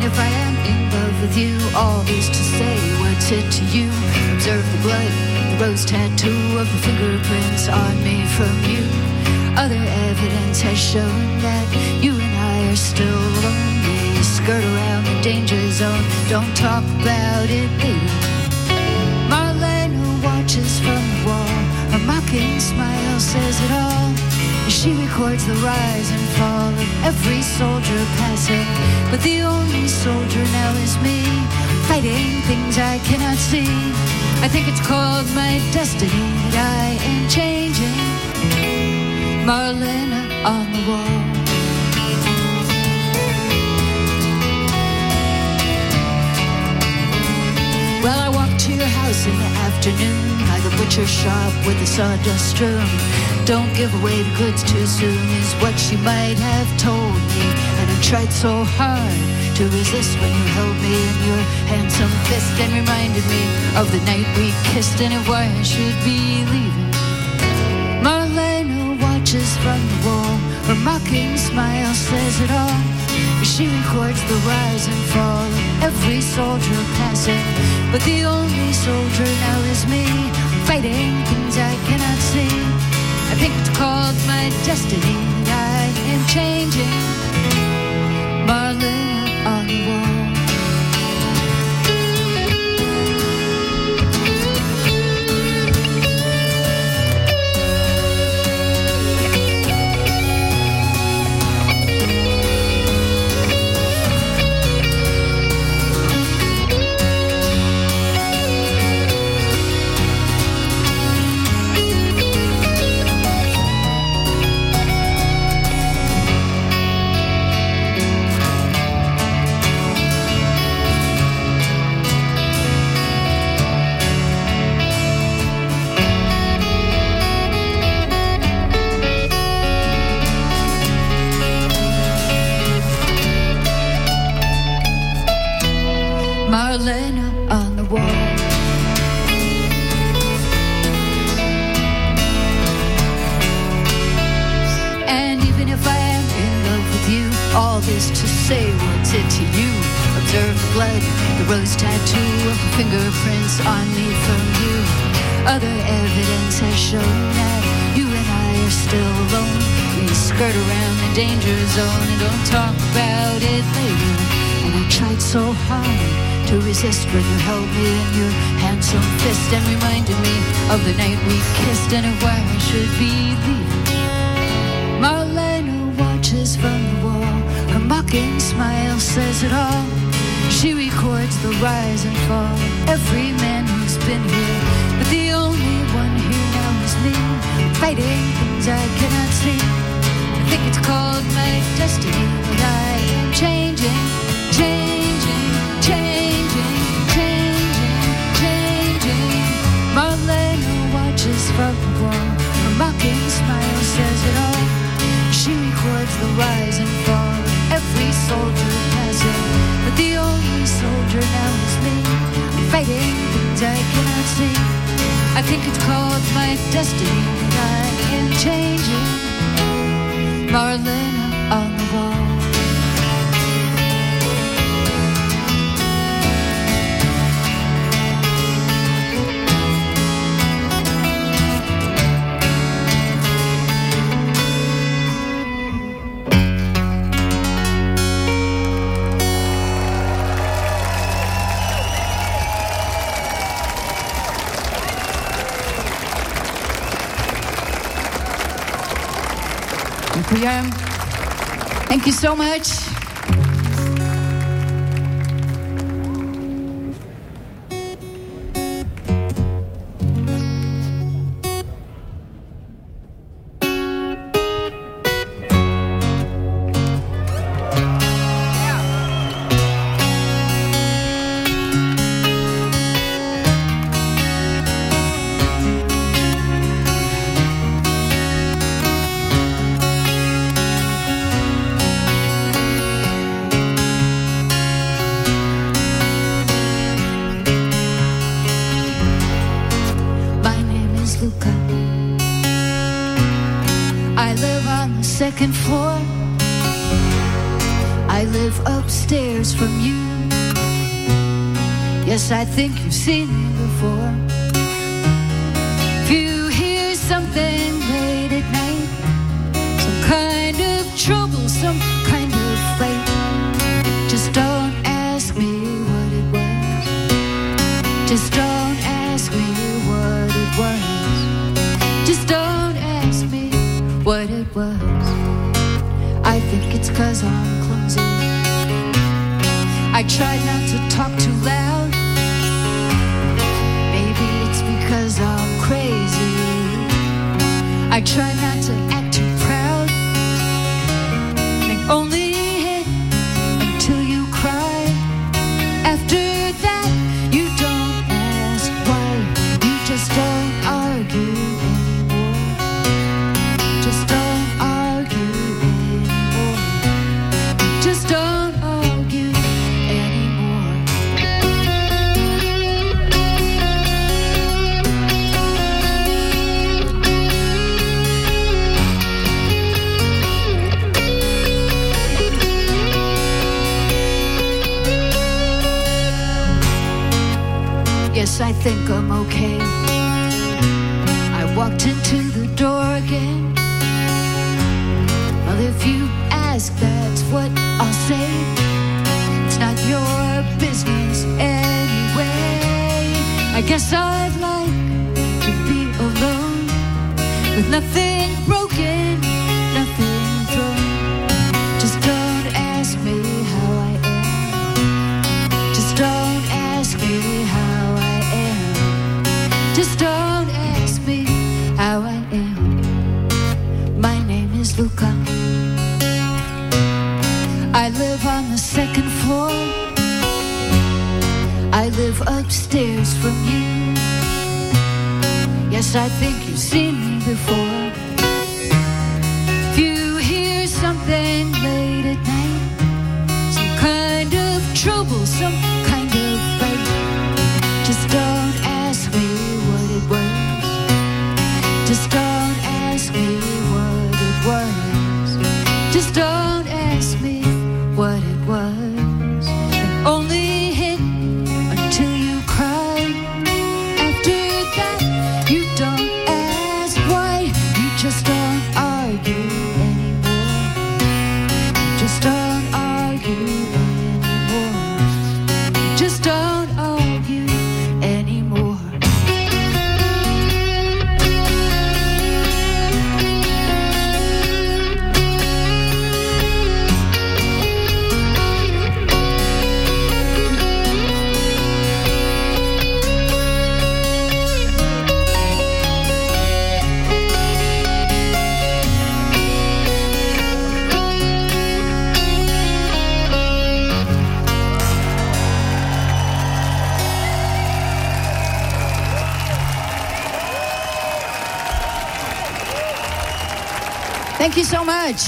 if I am in love with you, all is to say what's it to you. Observe the blood, the rose tattoo of the fingerprints on me from you. Other evidence has shown that you and I are still lonely. Skirt around the danger zone, don't talk about it, baby. Marlena watches from the wall, a mocking smile says it all. She records the rise and fall of every soldier passing, but the only soldier now is me, fighting things I cannot see. I think it's called my destiny that I am changing. Marlena on the wall. Well, I walked to your house in the afternoon by the butcher shop with the sawdust strewn. Don't give away the goods too soon is what she might have told me. And I tried so hard to resist when you held me in your handsome fist and reminded me of the night we kissed and of why I should be leaving. Marlena watches from the wall, her mocking smile says it all. She records the rise and fall of every soldier passing, but the only soldier now is me, fighting things I cannot see. I think it's called my destiny that I am changing. Marlena on the wall. Marlena on the wall. And even if I am in love with you, all this to say what's it to you. Observe the blood, the rose tattoo of the fingerprints on me from you. Other evidence has shown that you and I are still alone. We skirt around the danger zone and don't talk about it later. And I tried so hard to resist when you held me in your handsome fist and reminded me of the night we kissed and of why I should be leaving. Marlena watches from the wall, her mocking smile says it all. She records the rise and fall of every man who's been here, but the only one here now is me, fighting things I cannot see. I think it's called my destiny that I am changing, changing, changing, changing, changing. Marlena watches from the wall, her mocking smile says it all. She records the rise and fall of every soldier passing, but the only soldier now is me, fighting things I cannot see. I think it's called my destiny that I am changing. Marlena on the wall. Thank you so much. I live upstairs from you. Yes, I think you've seen me before. If you hear something late at night, some kind of trouble, some kind of fight, just don't ask me what it was. Just don't ask me what it was. Just don't ask me what it was. I think it's 'cause I'm clumsy. I tried not to talk too loud. Maybe it's because I'm crazy. I try not to act too proud. Think only hit until you cry. After that, you don't ask why. You just don't argue anymore. Just don't argue anymore. Just don't argue anymore. Yes, I think I'm okay. I walked into the door again. Well, if you ask, that's what I'll say. It's not your business anyway. I guess I'd like to be alone, with nothing broken, nothing thrown. Just don't ask me how I am. Just don't ask me how I am. Just don't ask me how I am. My name is Luca. I live on the second floor. I live upstairs from you. Yes, I think you've seen me before. If you hear something late at night, some kind of trouble, some kind of fight, just don't ask me what it was. Just don't ask me what it was. Just don't ask me what it was. And only hit until you cry. After that, you don't ask why. You just don't argue anymore. You just don't argue anymore. You just don't argue anymore. Thank you so much.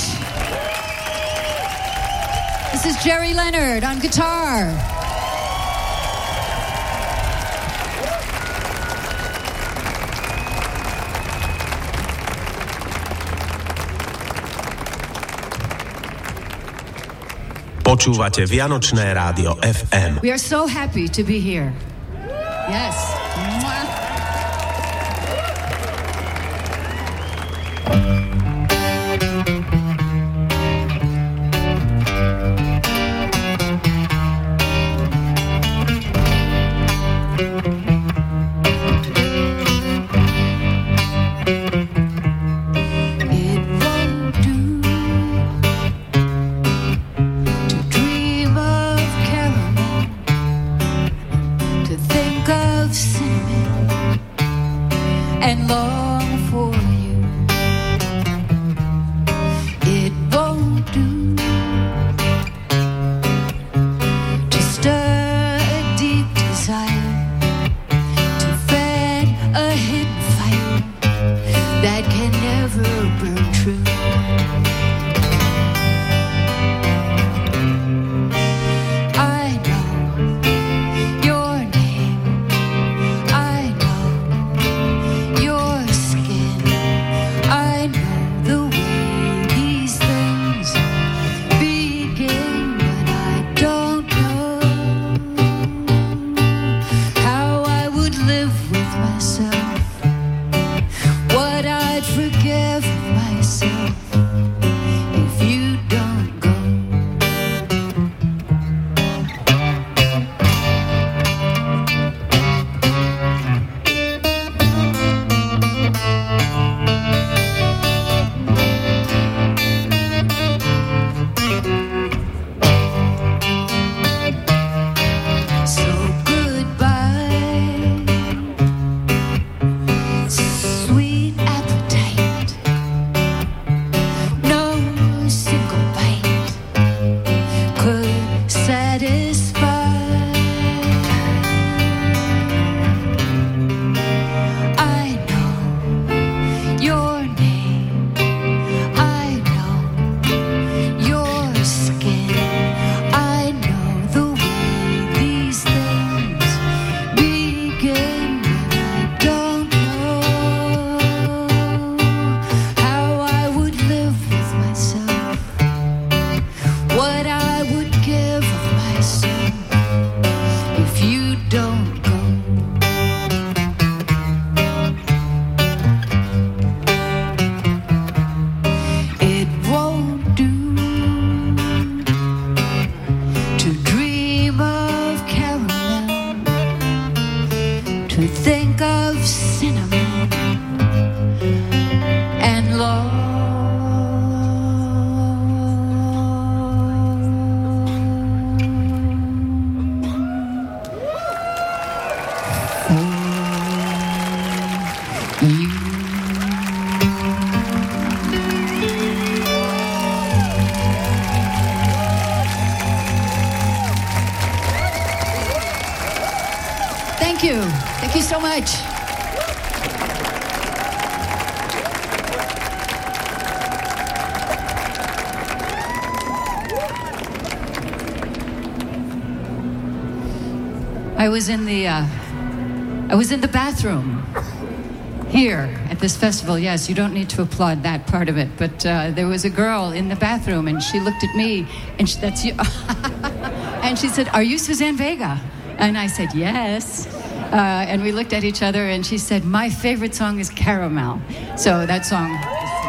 This is Jerry Leonard on guitar. Počúvate Vianočné rádio FM. We are so happy to be here. Yes. Thank you. Thank you so much. I was in the bathroom here at this festival. Yes, you don't need to applaud that part of it, but there was a girl in the bathroom, and she looked at me, and that's you. And she said, "Are you Suzanne Vega?" And I said, "Yes." And we looked at each other, and she said, "My favorite song is Caramel." So that song.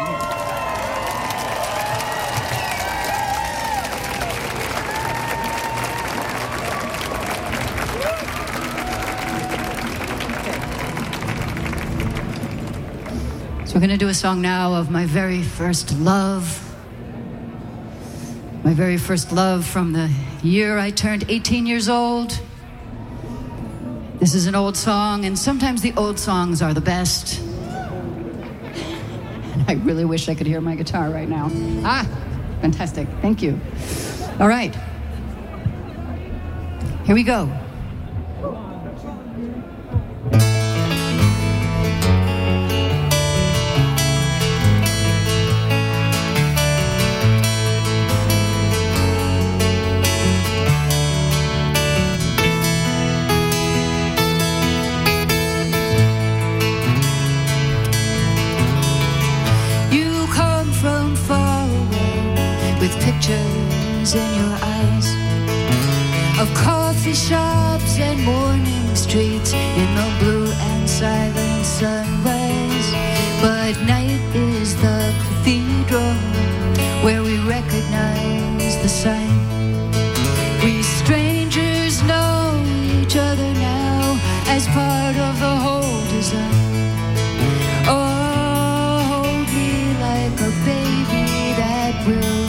So we're going to do a song now of my very first love. My very first love from the year I turned 18 years old. This is an old song, and sometimes the old songs are the best. And I really wish I could hear my guitar right now. Ah, fantastic. Thank you. All right. Here we go. Pictures in your eyes of coffee shops and morning streets in the blue and silent sunrise. But night is the cathedral where we recognize the sign. We strangers know each other now as part of the whole design. Oh, hold me like a baby that will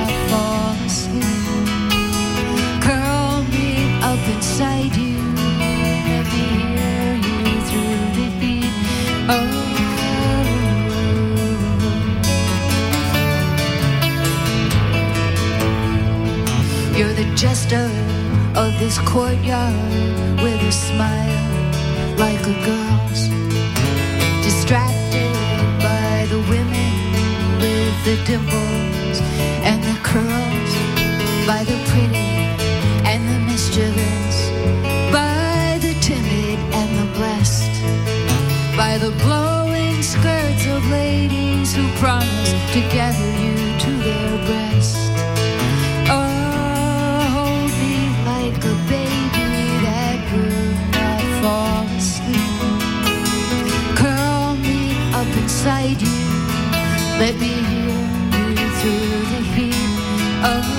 inside you, let me hear you through the heat. Oh, you're the jester of this courtyard with a smile like a girl's, distracted by the women with the dimples and the curls, by the pretty and the mischievous, by the timid and the blessed, by the blowing skirts of ladies who promise to gather you to their breast. Oh, hold me like a baby that will not fall asleep. Curl me up inside you, let me hear you through the heat. Oh,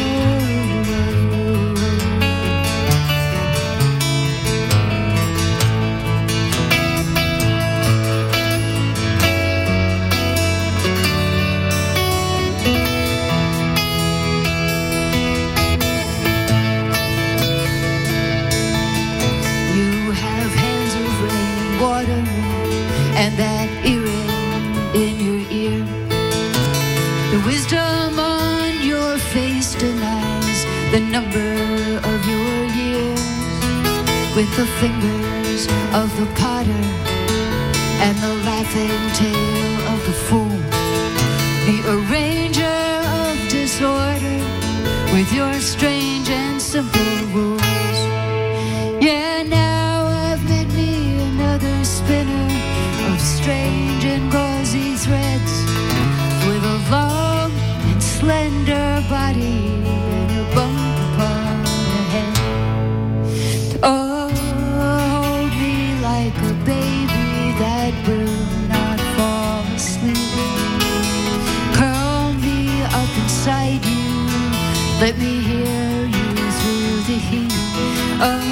and that earring in your ear. The wisdom on your face denies the number of your years. With the fingers of the potter and the laughing tail of the fool, the arranger of disorder with your strange and simple rules. Yeah, now I've met me another spinner of strange and gauzy threads, with a long and slender body and a bump upon the head. Oh, hold me like a baby that will not fall asleep. Curl me up inside you, let me hear you through the heat. Oh,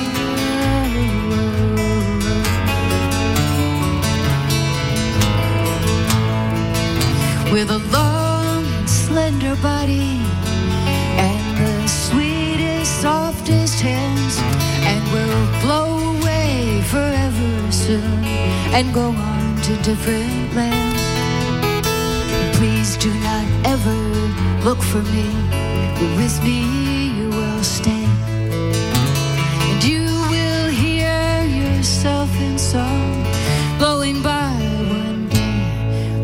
with a long and slender body and the sweetest, softest hands, and we'll blow away forever soon and go on to different lands. Please do not ever look for me, but with me you will stay, and you will hear your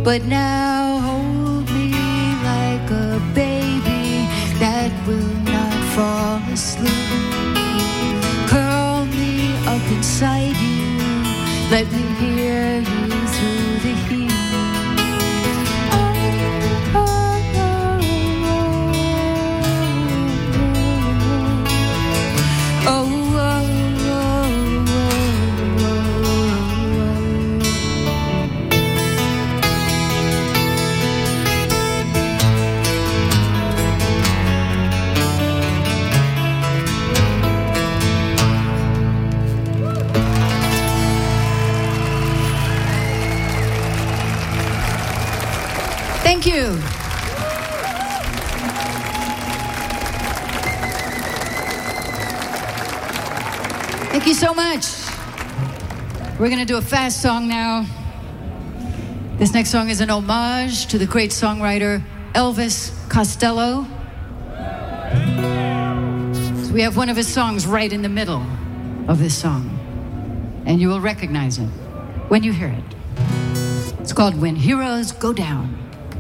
But now hold me like a baby that will not fall asleep. Curl me up inside you, let me hear you through the heat. Thank you. Thank you so much. We're going to do a fast song now. This next song is an homage to the great songwriter Elvis Costello. So we have one of his songs right in the middle of this song. And you will recognize it when you hear it. It's called When Heroes Go Down.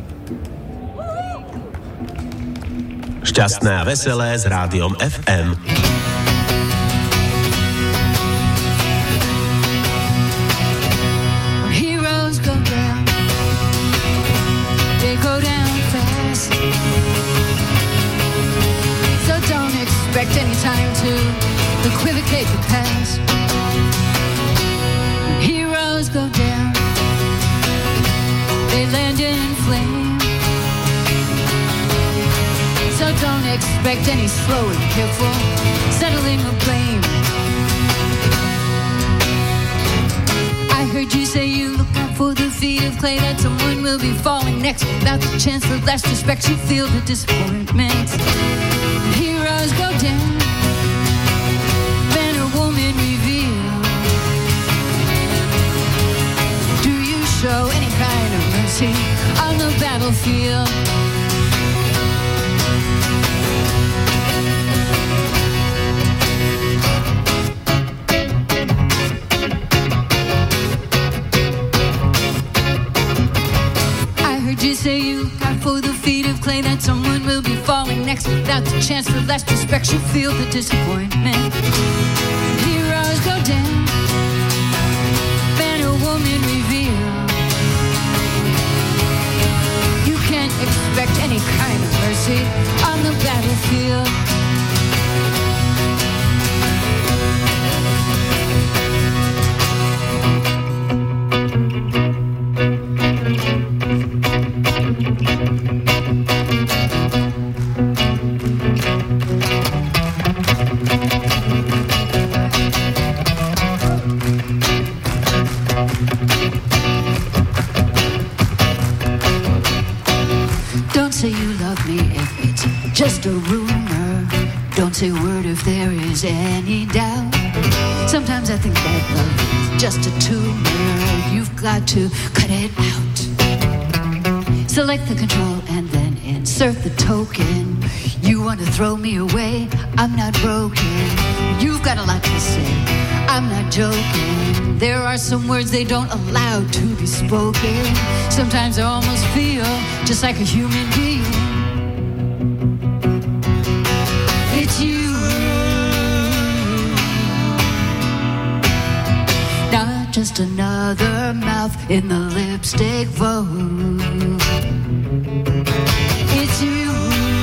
Šťastné a veselé s rádiom FM. When heroes go down, they go down fast. So don't expect any time to equivocate the past. When heroes go down, they land in flames. So don't expect any slow and careful settling of blame. I heard you say you look out for the feet of clay, that someone will be falling next. Without the chance for last respect, you feel the disappointment. Heroes go down, man or woman reveal. Do you show any kind of mercy on the battlefield? You say you look out for the feet of clay, that someone will be falling next. Without the chance for last respect, you feel the disappointment. Heroes go down, man or woman reveal. You can't expect any kind of mercy on the battlefield. Just a rumor, don't say a word if there is any doubt. Sometimes I think that love is just a tumor, you've got to cut it out. Select the control and then insert the token. You want to throw me away, I'm not broken. You've got a lot to say, I'm not joking. There are some words they don't allow to be spoken. Sometimes I almost feel just like a human being. You, not just another mouth in the lipstick vogue. It's you,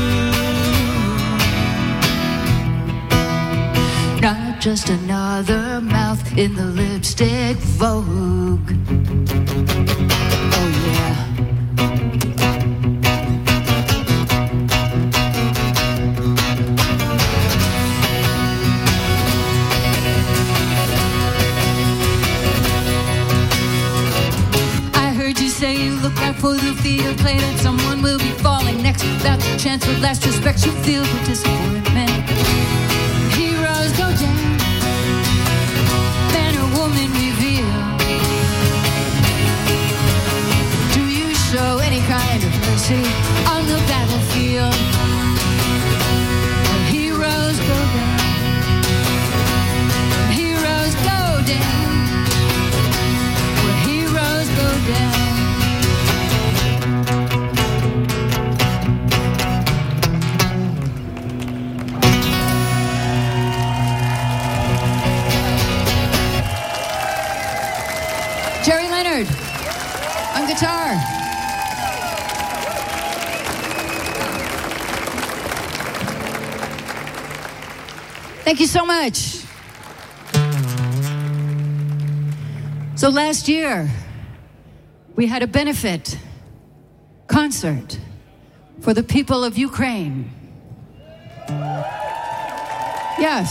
not just another mouth in the lipstick vogue. Oh yeah. Look out for the feet of clay, that someone will be falling next. Without the chance for last respect, you feel the disappointment. Heroes go down, man or woman reveal. Do you show any kind of mercy on the battlefield? When heroes go down, when heroes go down, when heroes go down. on guitar. Thank you so much. So last year, we had a benefit concert for the people of Ukraine. Yes.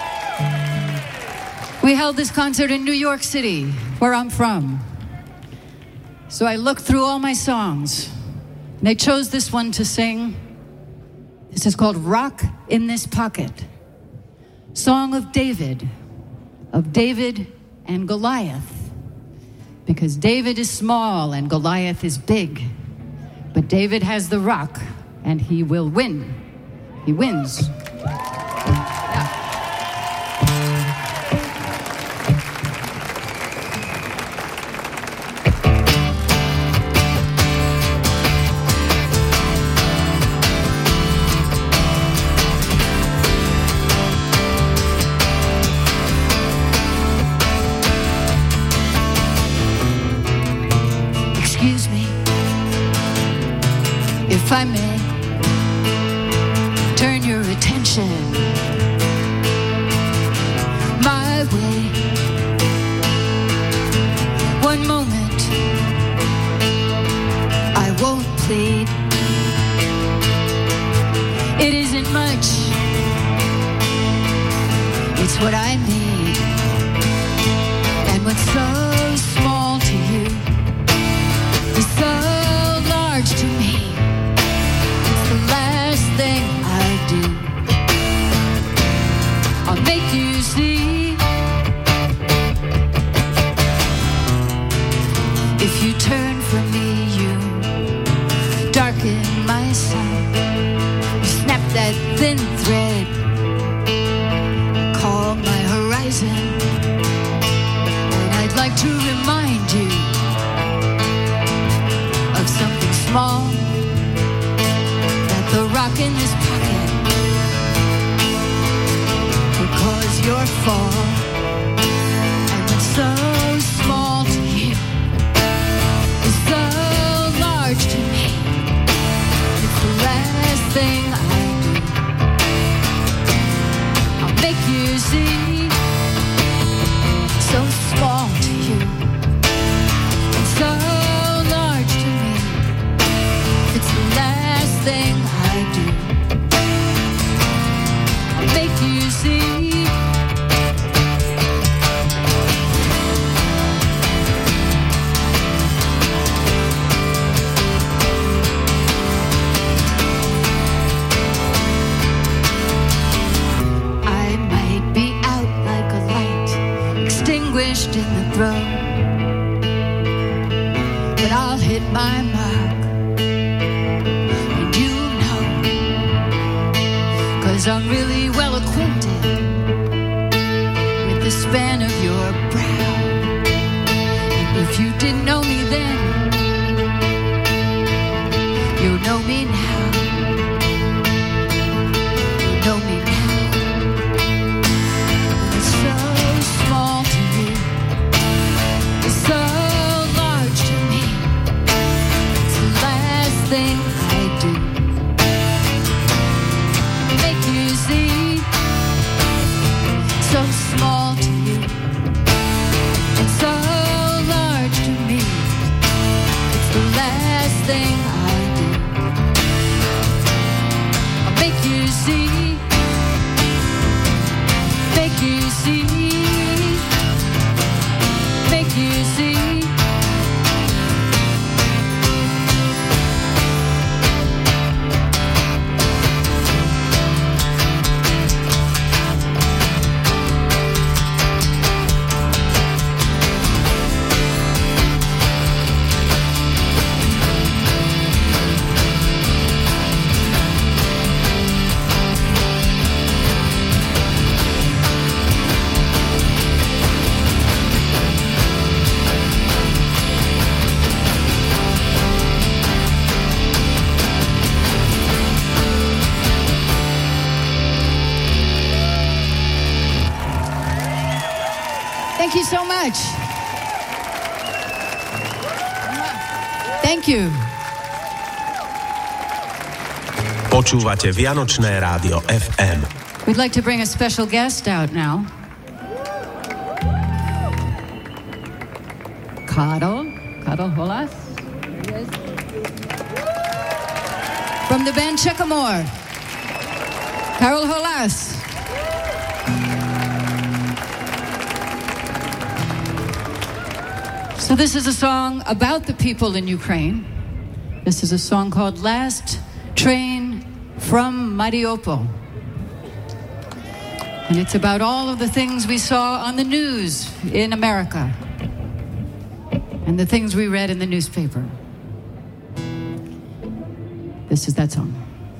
We held this concert in New York City, where I'm from. So I looked through all my songs, and I chose this one to sing. This is called Rock in This Pocket. Song of David and Goliath. Because David is small and Goliath is big. But David has the rock, and he will win. He wins. Excuse me, if I may turn your attention my way. One moment, I won't plead. It isn't much, it's what I need. And what's so small to you is so large to me. It's the last thing I do. I'll make you see. If you turn from me, you darken my sun. You snap that thin thread, call my horizon. And I'd like to remind you of something small, that the rock in this pocket will cause your fall. And what's so small to you is so large to me. It's the last thing I do. I'll make you see. So small to you, and so large to me. It's the last thing I do. I'll make you see. I might be out like a light, extinguished in the throe, but I'll hit my mark, and you know, 'cause I'm really well acquainted with the span of your brow. And if you didn't know me then, you'll know me now. You know me now. It's so small to you, it's so large to me. It's the last thing I do. Make you see. So small to you, and so large to me. It's the last thing I do. I'll make you see. Make you see. Make you see. Thank you so much. Thank you. Počúvate Vianočné rádio FM. We'd like to bring a special guest out now. Karol Holas. From the band Checkamore. Karol Holas. So this is a song about the people in Ukraine. This is a song called Last Train from Mariupol. And it's about all of the things we saw on the news in America and the things we read in the newspaper. This is that song.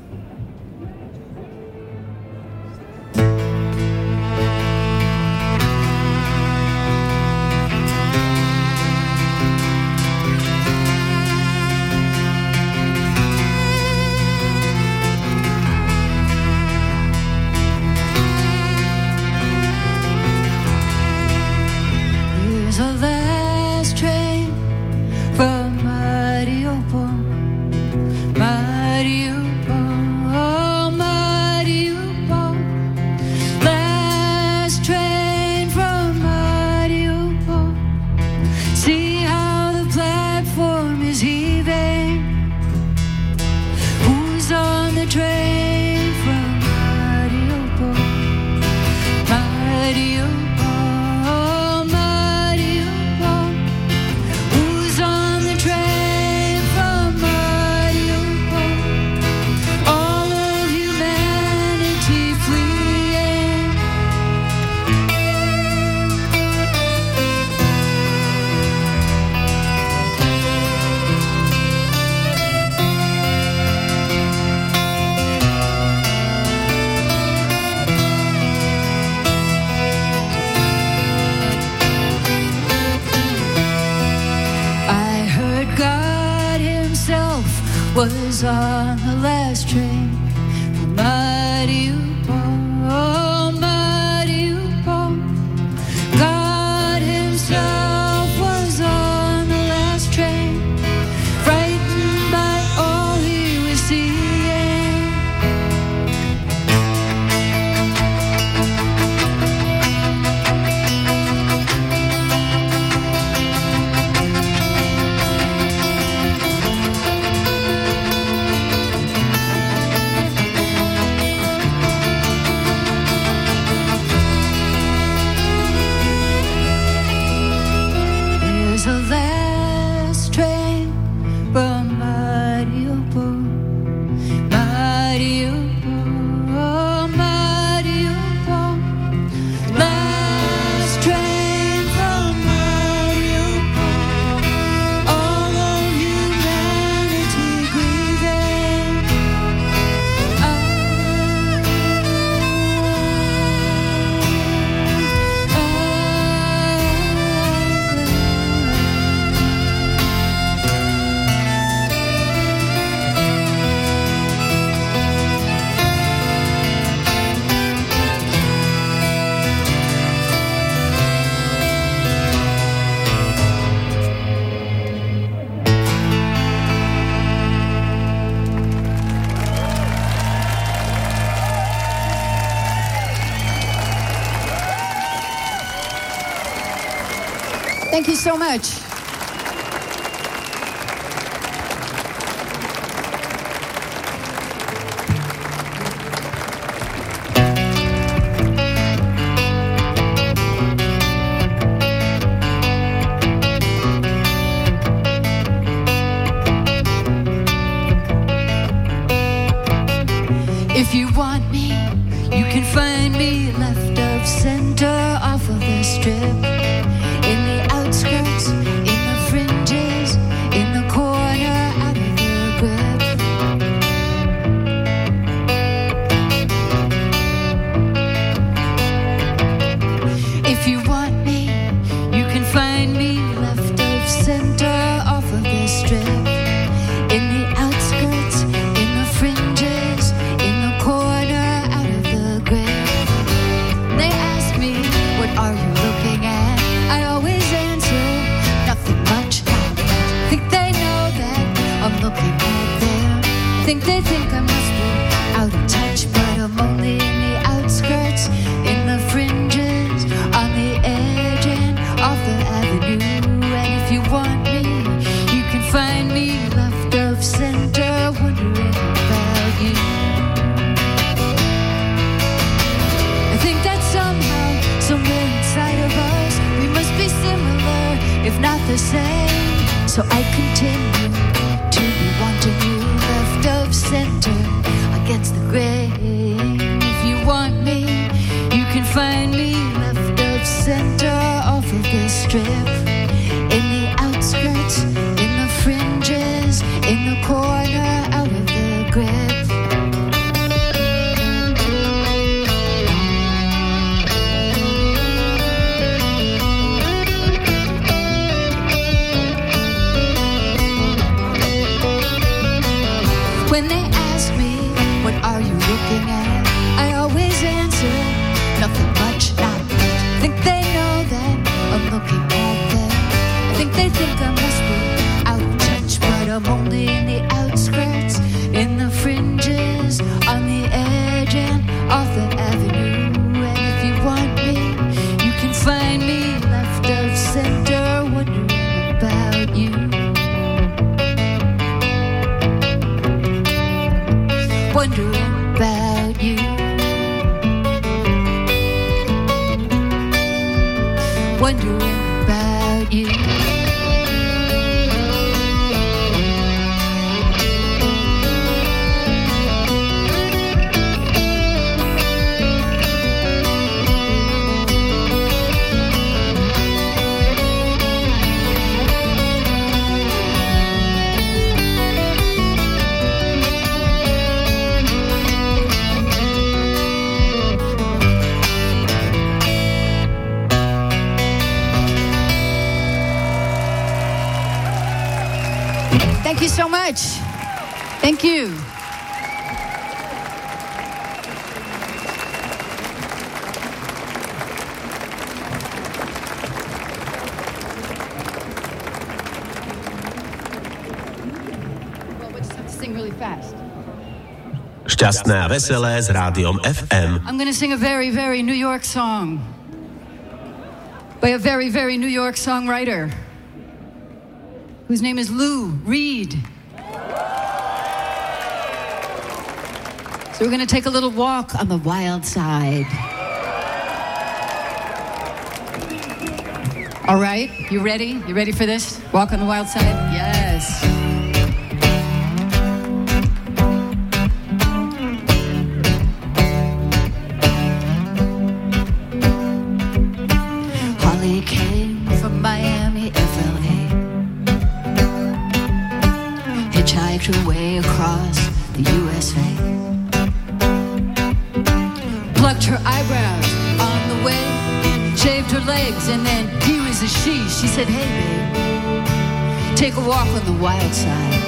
Was on the last train from Mariupol, Mariupol. God himself was on the last train, frightened by all he was seeing. Thank you so much. If you want me, you can find me left of center off of the strip. In the outskirts, the same. So I continue to be wanting you left of center against the grain. If you want me, you can find me left of center off of this strip, in the outskirts, in the fringes, in the corner, out of the grip. When they ask me, what are you looking at? I always answer, nothing much, not much. Think they know that I'm looking at them. I think they think I must be out of touch, but I'm only in the outskirts, in the fringes, on the edge and off the avenue. And if you want me, you can find me left of center, wondering about you. Wondering about you. Wondering about you. Thank you so much. Thank you. Well, we just have to sing really fast. Šťastné a veselé s rádiom FM. I'm going to sing a very, very New York song by a very, very New York songwriter whose name is Lou Reed. So we're going to take a little walk on the wild side. All right, you ready? You ready for this? Walk on the wild side? Yes. Holly came from Miami, FLA. Hitchhiked her way across the USA. Plucked her eyebrows on the way, shaved her legs, and then he was a she. She said, hey, babe, take a walk on the wild side.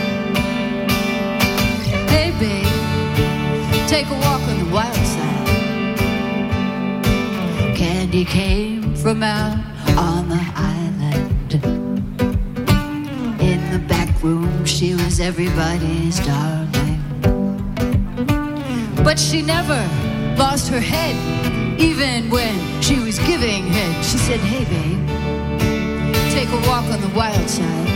Hey, babe, take a walk on the wild side. Candy came from out on the island. In the back room, she was everybody's darling. But she never lost her head, even when she was giving head. She said, hey, babe, take a walk on the wild side.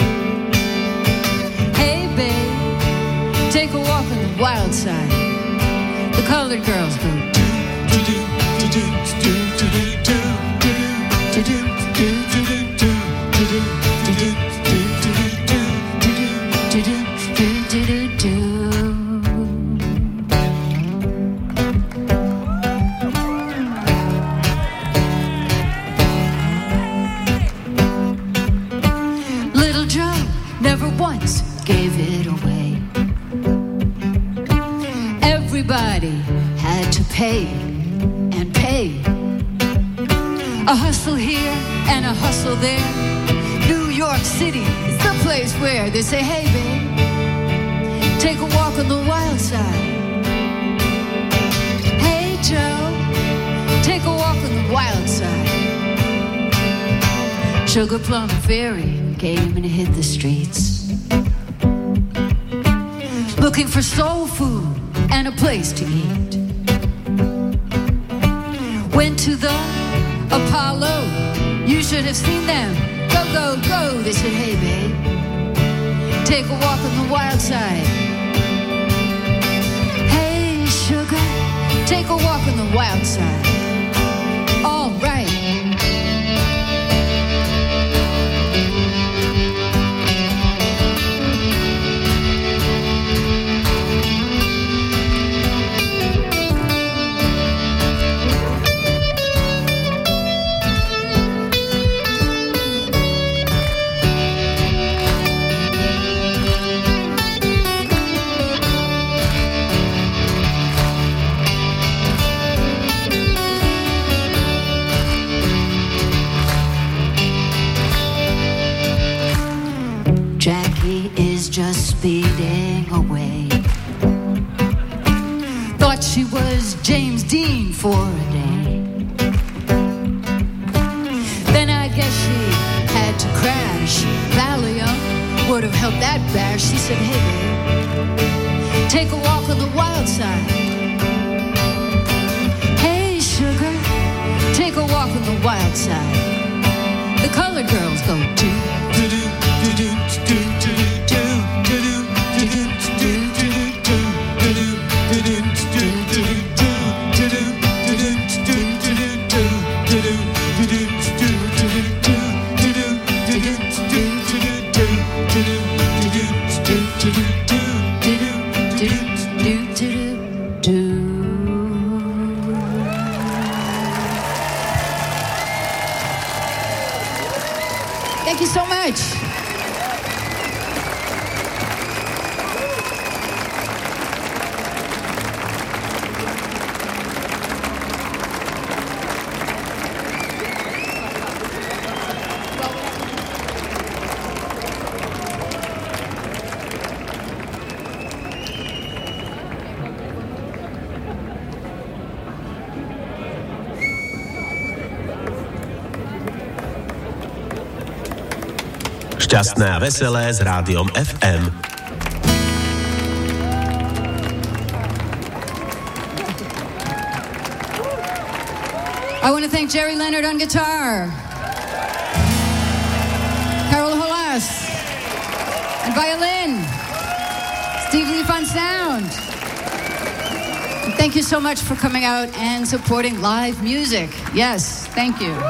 Hey, babe, take a walk on the wild side. The colored girls go Little Joe never once gave it away. Everybody had to pay and pay. A hustle here and a hustle there. New York City is the place where they say, hey, babe, take a walk on the wild side. Hey, Joe, take a walk on the wild side. Sugar Plum Fairy came and hit the streets, looking for soul food and a place to eat. Went to the Apollo, you should have seen them. Go, go, go, they said, hey, babe, take a walk on the wild side. Hey, sugar, take a walk on the wild side. All right. had to crash. Valium would have helped that bash. She said, hey, babe, take a walk on the wild side. Hey, sugar, take a walk on the wild side. The colored girls go do, do, do, do, do, do, do, do, do, do, Thank you so much. Šťastné a veselé s Rádiom FM. I want to thank Jerry Leonard on guitar, Carol Holas on violin, Steve Leaf on sound. And thank you so much for coming out and supporting live music. Yes, thank you.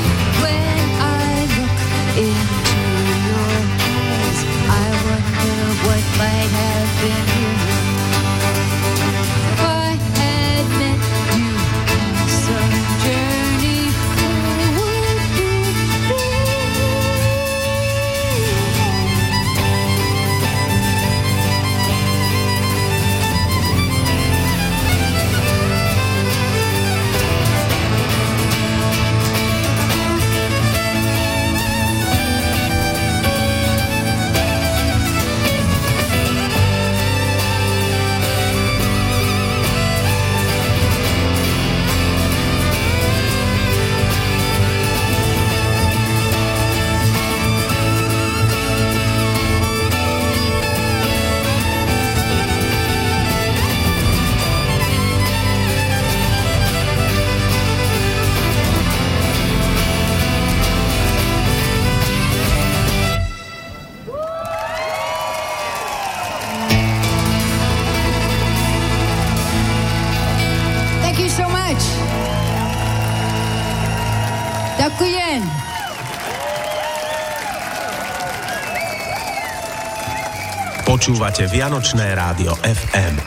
Into your eyes, I wonder Ďakujem. Počúvate Vianočné rádio FM.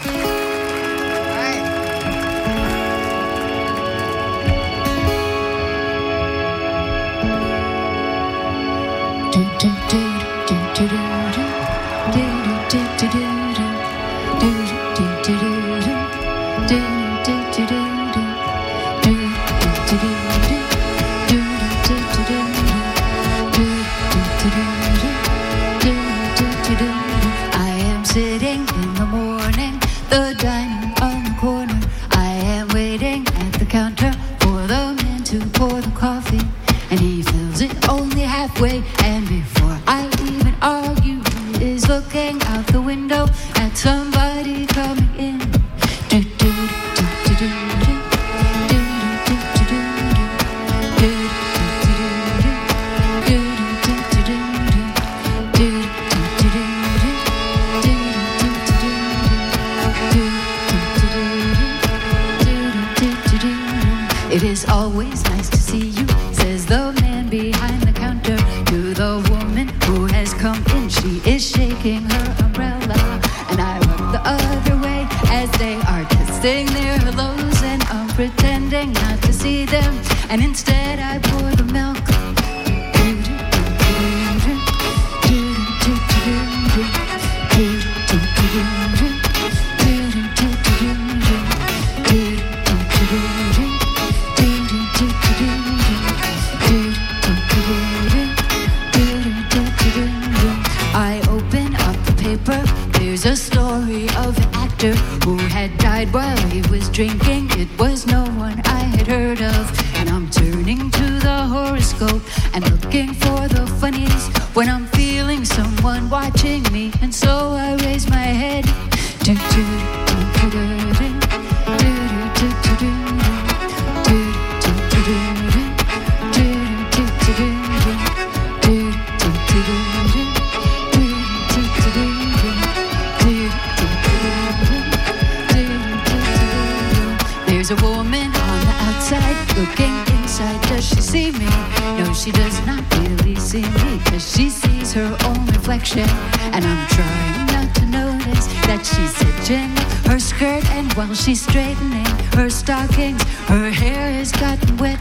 She's straightening her stockings, her hair has gotten wet.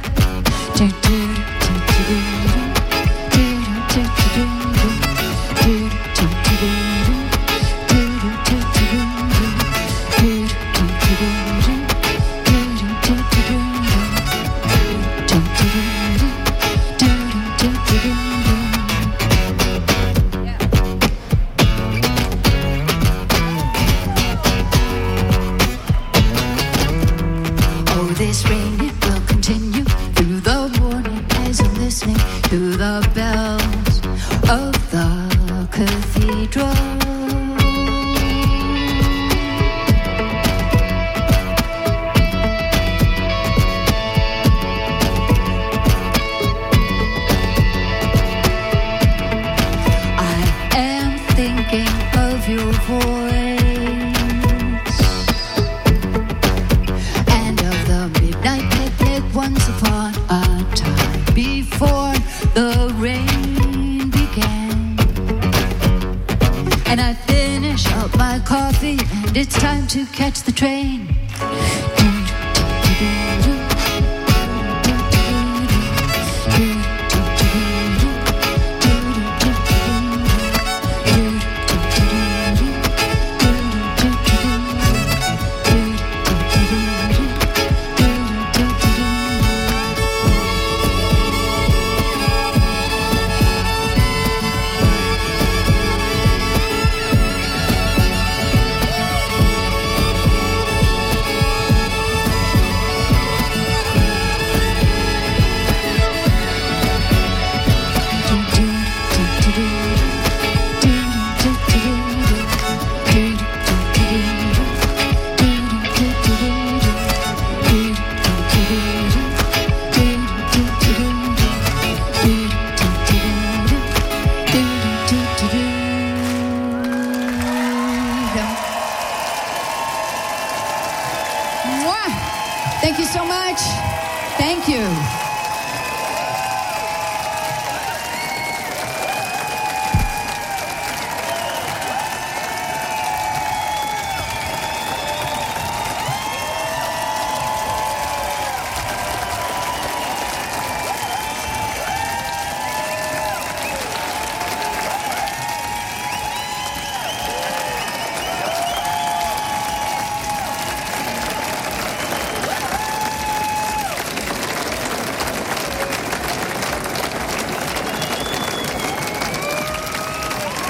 Thank you so much. Thank you.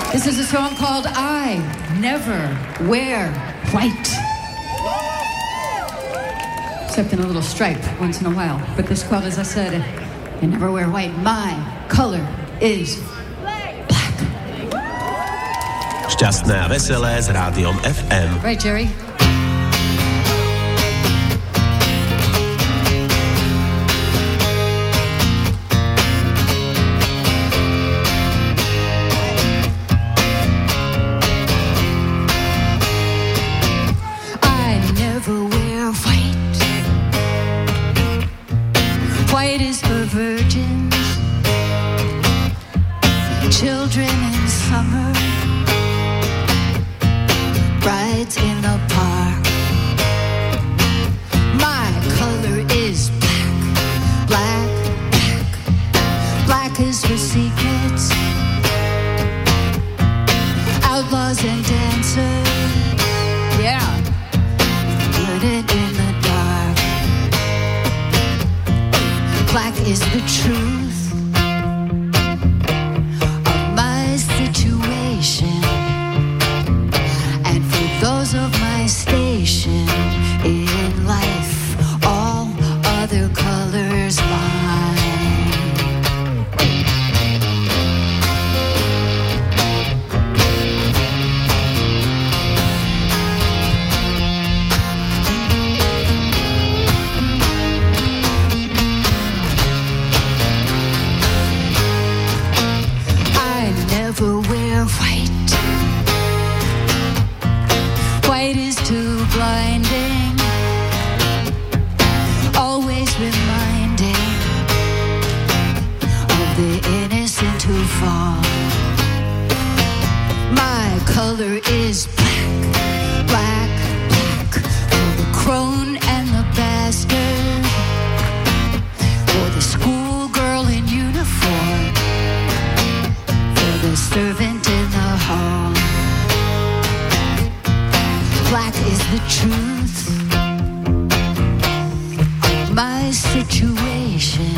This is a song called I Never Wear White. Except in a little stripe once in a while. But this called, as I said, I never wear white. My color is black. Šťastné a veselé s Rádiom FM. Right, Jerry? White is for virgins, children in summer, brides in the park. My color is black, black, black. Black is for secrets, outlaws and dancers. Yeah, put it in the dark. Black is the truth of my situation, and for those of my station in life, all other colors lie. Never wear white. White is too blinding, always reminding of the innocent who fall. My color is black, black, black. For the crone and the bastard, for the schoolgirl in uniform, the servant in the hall. Black is the truth of my situation,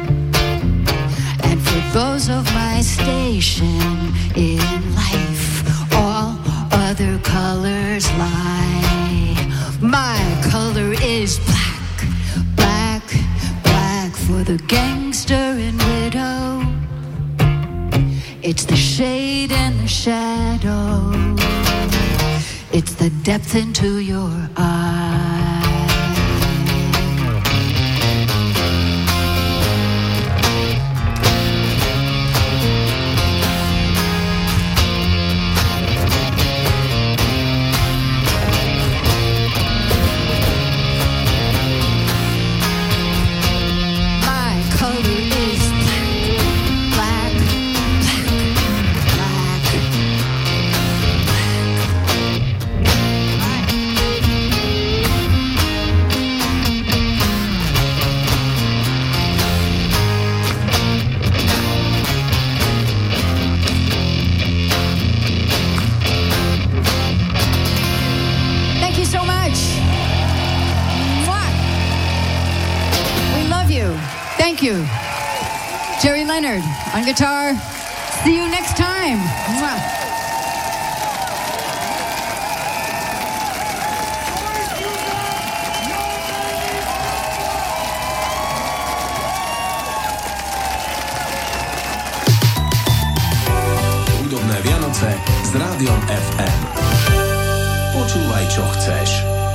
and for those of my station in life, all other colors lie. My color is black, black, black. For the gangster and widow, it's the shade and the shadow. It's the depth into your eye. My color is black, black, black. Thank you so much. Mwah. We love you. Thank you. Jerry Leonard on guitar. See you next time. Mwah. Hudobné Vianoce s Rádiom FM. Počúvaj, čo chceš.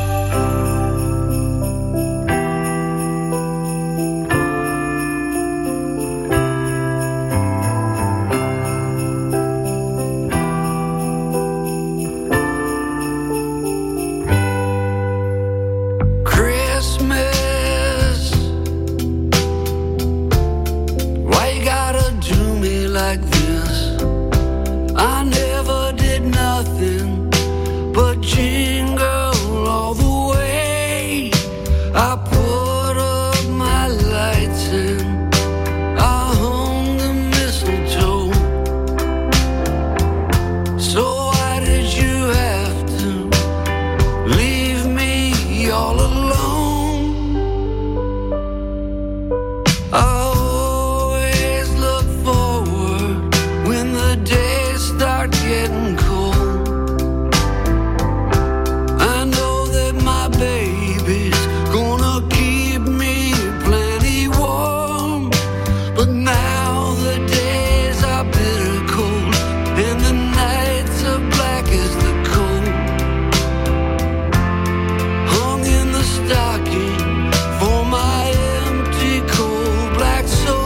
Christmas, why you gotta do me like this? I never did nothing but jingle all the way. getting cold. I know that my baby's gonna keep me plenty warm, but now the days are bitter cold and the nights are black as the coal. Hung in the stocking for my empty cold black soul.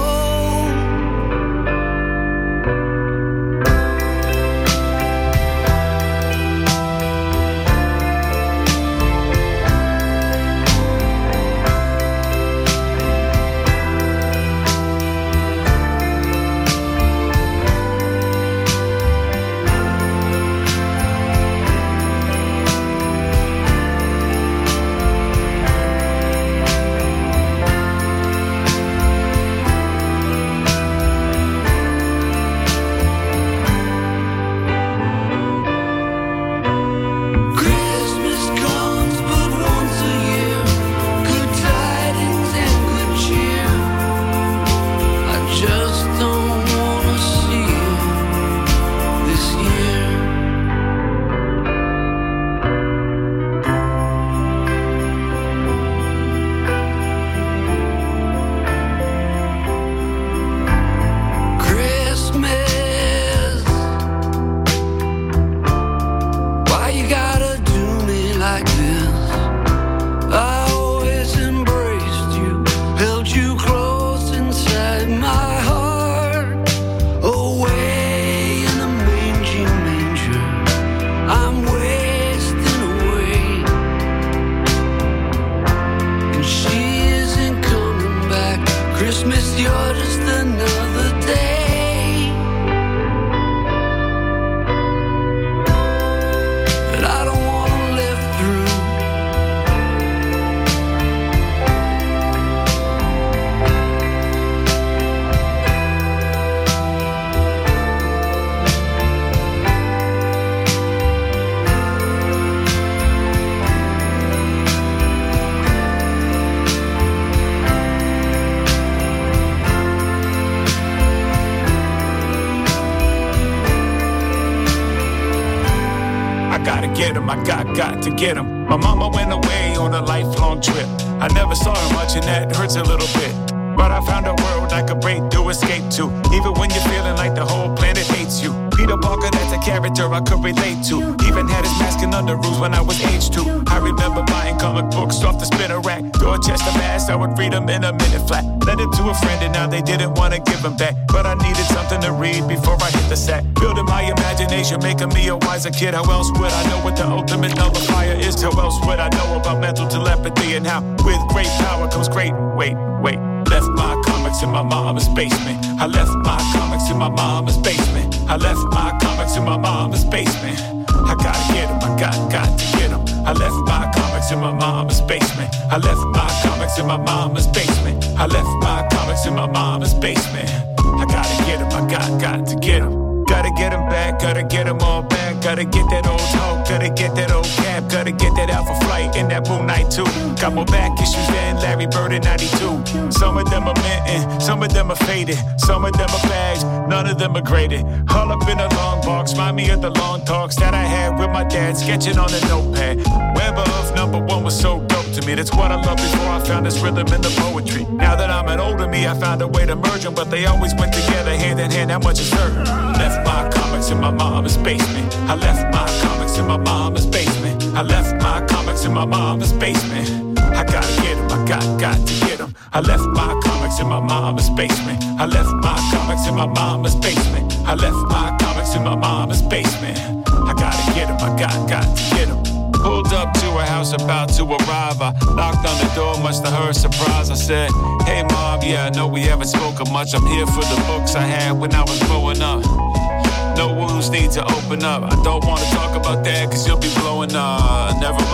Got to get him. My mama went away on a lifelong trip. I never saw her much and that hurts a little bit. But I found a world I could break through, escape to. Even when you're feeling like the whole planet hates you. Peter Parker, that's a character I could relate to. Even had his mask and underoos when I was age 2. I remember buying comic books off the spinner rack. Dorchester, Mass, I would read them in a minute flat. Lent it to a friend and now they didn't want to give them back. But I needed something to read before I hit the sack. Building my imagination, making me a wiser kid. How else would I know what the ultimate nullifier is? How else would I know about mental telepathy and how with great power comes great... Wait. Left my comics in my mama's basement. I left my comics in my mama's basement. I left my comics in my mama's basement. I gotta get them, I got to get them. I left my comics in my mama's basement. I left my comics in my mama's basement. I left my comics in my mama's basement. I gotta get them, I got to get them. Gotta get them back, gotta get them all back. Gotta get that old hoe, gotta get that old cab. Gotta get that Alpha Flight and that Moon Knight too. Got more back issues than Larry Bird in 92. Some of them are minting, some of them are faded. Some of them are bags, none of them are graded. All up in a long box, remind me of the long talks that I had with my dad, sketching on a notepad. Weber of #1 was so dope to me. That's what I loved before I found this rhythm in the poetry. Now that I'm an older me, I found a way to merge them, but they always went together hand in hand, that much is certain. Left my comics in my mama's basement. I left my comics in my mama's basement. I left my comics in my mama's basement. I gotta get them, I got to get them. I left my comics in my mama's basement. I left my comics in my mama's basement. I left my comics in my mama's basement. I gotta get them, I got to get them. Pulled up to a house about to arrive. I knocked on the door, much to her surprise. I said, hey mom, yeah, I know we haven't spoken much. I'm here for the books I had when I was growing up. No wounds need to open up. I don't want to talk about that, cause you'll be blowing up. Never